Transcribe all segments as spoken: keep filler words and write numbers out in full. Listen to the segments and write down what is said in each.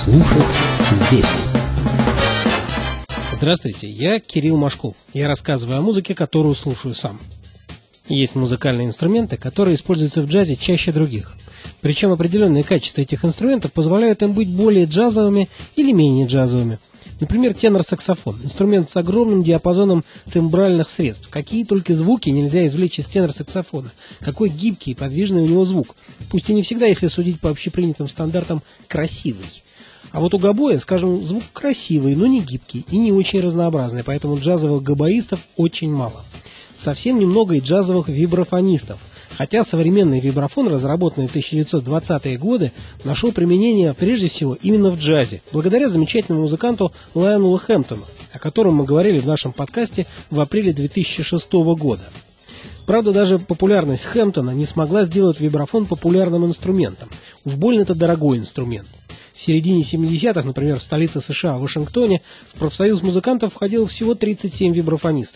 Слушать здесь. Здравствуйте, я Кирилл Машков. Я рассказываю о музыке, которую слушаю сам. Есть музыкальные инструменты, которые используются в джазе чаще других. Причем определенные качества этих инструментов позволяют им быть более джазовыми или менее джазовыми. Например, тенор-саксофон – инструмент с огромным диапазоном тембральных средств. Какие только звуки нельзя извлечь из тенор-саксофона. Какой гибкий и подвижный у него звук. Пусть и не всегда, если судить по общепринятым стандартам, красивый. А вот у гобоя, скажем, звук красивый, но не гибкий и не очень разнообразный, поэтому джазовых гобоистов очень мало. Совсем немного и джазовых вибрафонистов. Хотя современный вибрафон, разработанный в тысяча девятьсот двадцатые годы, нашел применение прежде всего именно в джазе, благодаря замечательному музыканту Лайонелу Хэмптону, о котором мы говорили в нашем подкасте в апреле две тысячи шестого года. Правда, даже популярность Хэмптона не смогла сделать вибрафон популярным инструментом. Уж больно это дорогой инструмент. В середине семидесятых, например, в столице США, в Вашингтоне, в профсоюз музыкантов входило всего тридцать семь вибрафонистов.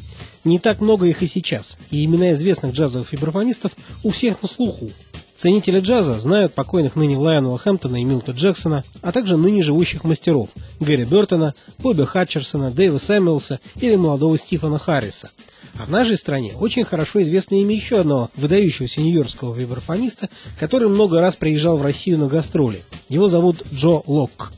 Не так много их и сейчас, и имена известных джазовых вибрафонистов у всех на слуху. Ценители джаза знают покойных ныне Лайонела Хэмптона и Милта Джексона, а также ныне живущих мастеров Гэри Бертона, Бобби Хатчерсона, Дэйва Сэмюэлса или молодого Стифена Харриса. А в нашей стране очень хорошо известно имя еще одного выдающегося нью-йоркского вибрафониста, который много раз приезжал в Россию на гастроли. Его зовут Джо Лок.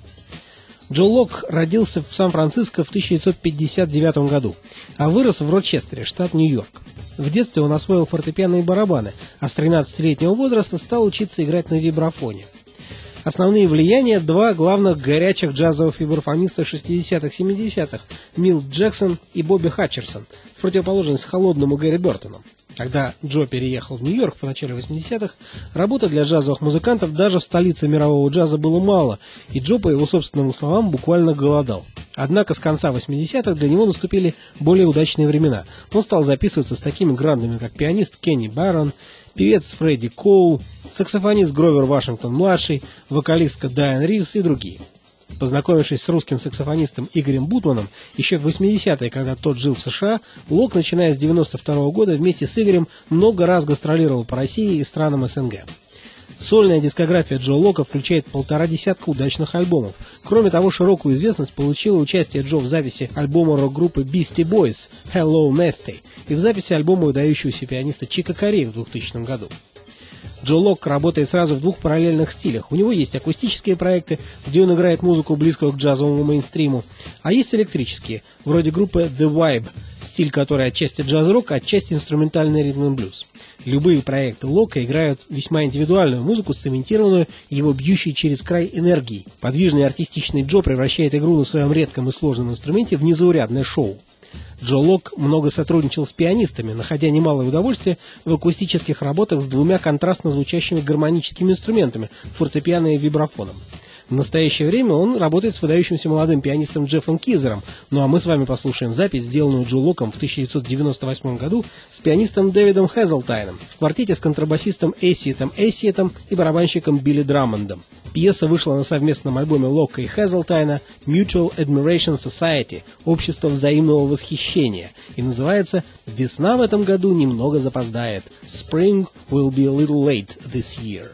Джо Лок родился в Сан-Франциско в тысяча девятьсот пятьдесят девятом году, а вырос в Рочестере, штат Нью-Йорк. В детстве он освоил фортепиано и барабаны, а с тринадцатилетнего возраста стал учиться играть на вибрафоне. Основные влияния – два главных горячих джазовых вибрафониста шестидесятых-семидесятых – Милт Джексон и Бобби Хатчерсон, в противоположность холодному Гэри Бертону. Когда Джо переехал в Нью-Йорк в начале восьмидесятых, работы для джазовых музыкантов даже в столице мирового джаза было мало, и Джо, по его собственным словам, буквально голодал. Однако с конца восьмидесятых для него наступили более удачные времена. Он стал записываться с такими грандами, как пианист Кенни Баррон, певец Фредди Коул, саксофонист Гровер Вашингтон-младший, вокалистка Дайан Ривз и другие. Познакомившись с русским саксофонистом Игорем Бутманом еще в восьмидесятые, когда тот жил в США, Лок, начиная с девяносто второго года, вместе с Игорем много раз гастролировал по России и странам СНГ. Сольная дискография Джо Лока включает полтора десятка удачных альбомов. Кроме того, широкую известность получило участие Джо в записи альбома рок-группы Beastie Boys «Hello Nasty» и в записи альбома выдающегося пианиста Чика Корей в двухтысячном году. Джо Лок работает сразу в двух параллельных стилях. У него есть акустические проекты, где он играет музыку, близкую к джазовому мейнстриму, а есть электрические, вроде группы The Vibe, стиль которой отчасти джаз-рок, а отчасти инструментальный ритм-н-блюз. Любые проекты Лока играют весьма индивидуальную музыку, сцементированную его бьющей через край энергией. Подвижный и артистичный Джо превращает игру на своем редком и сложном инструменте в незаурядное шоу. Джо Лок много сотрудничал с пианистами, находя немалое удовольствие в акустических работах с двумя контрастно звучащими гармоническими инструментами – фортепиано и вибрафоном. В настоящее время он работает с выдающимся молодым пианистом Джеффом Кизером, ну а мы с вами послушаем запись, сделанную Джо Локом в тысяча девятьсот девяносто восьмом году с пианистом Дэвидом Хезлтайном в квартете с контрабасистом Эссиетом Эссиетом и барабанщиком Билли Драмондом. Пьеса вышла на совместном альбоме Лока и Хезлтайна «Mutual Admiration Society» – «Общество взаимного восхищения» и называется «Весна в этом году немного запоздает» – «Spring will be a little late this year».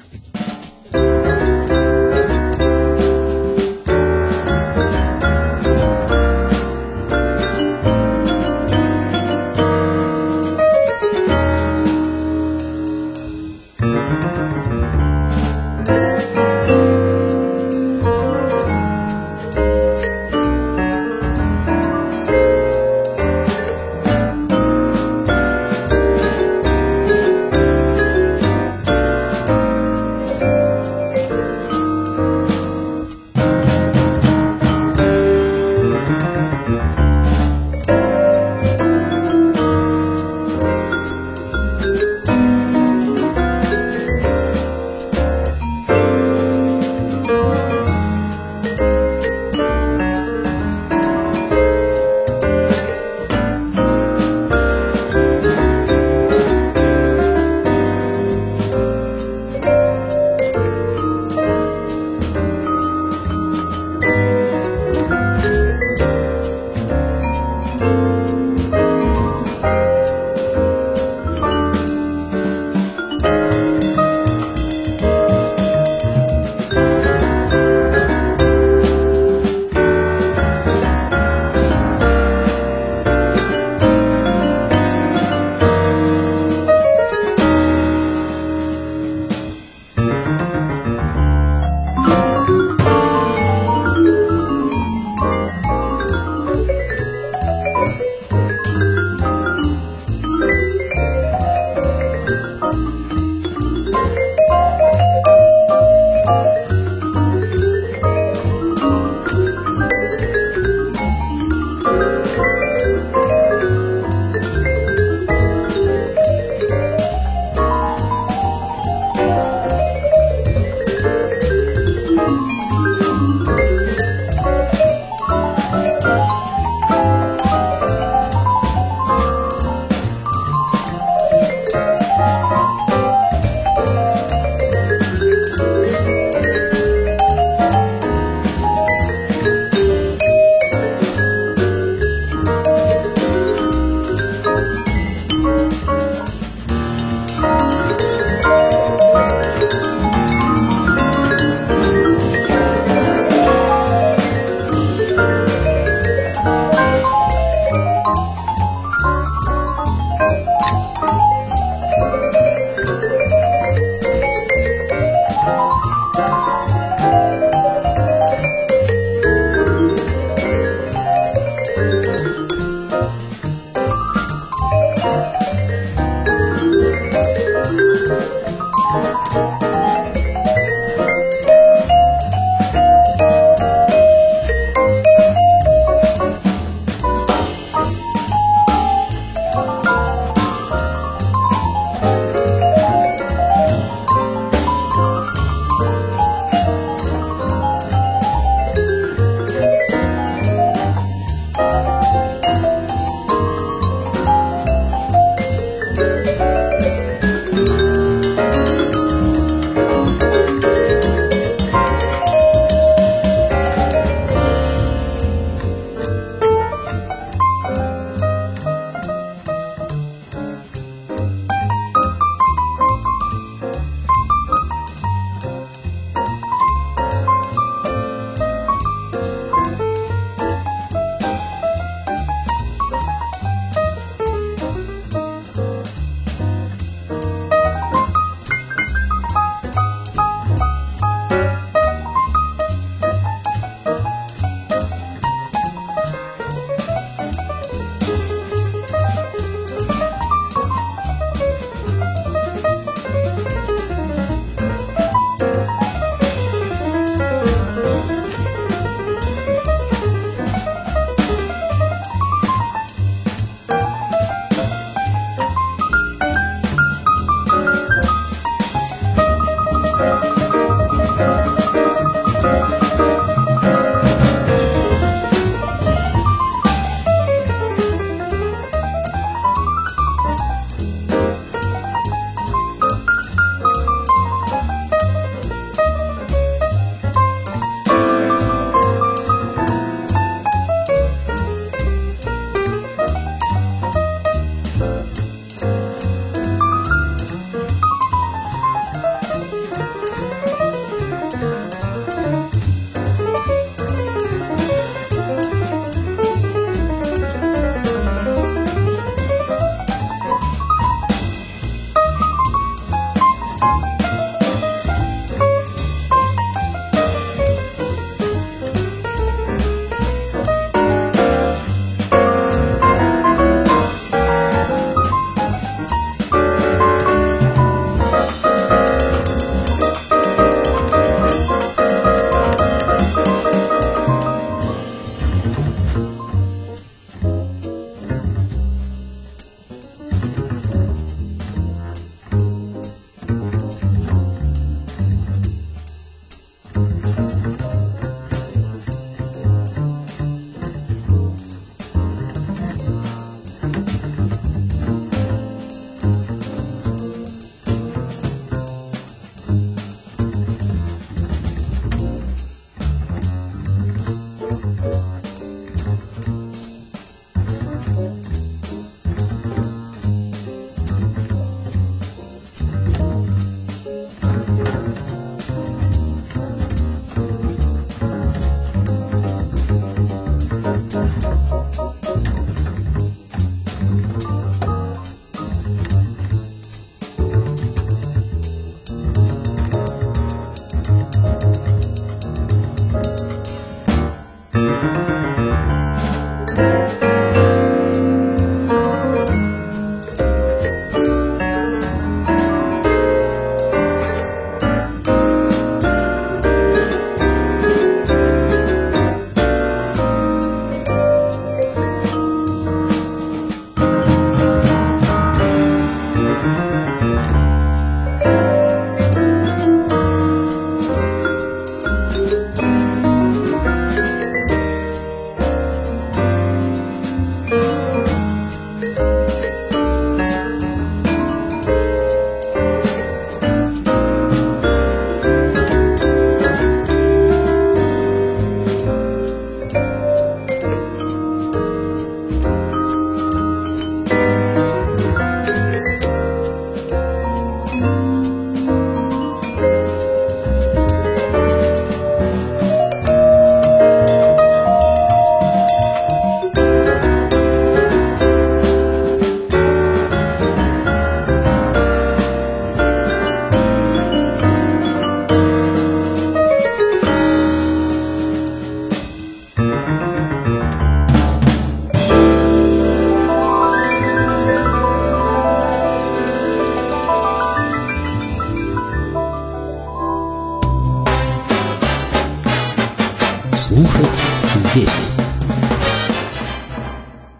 здесь.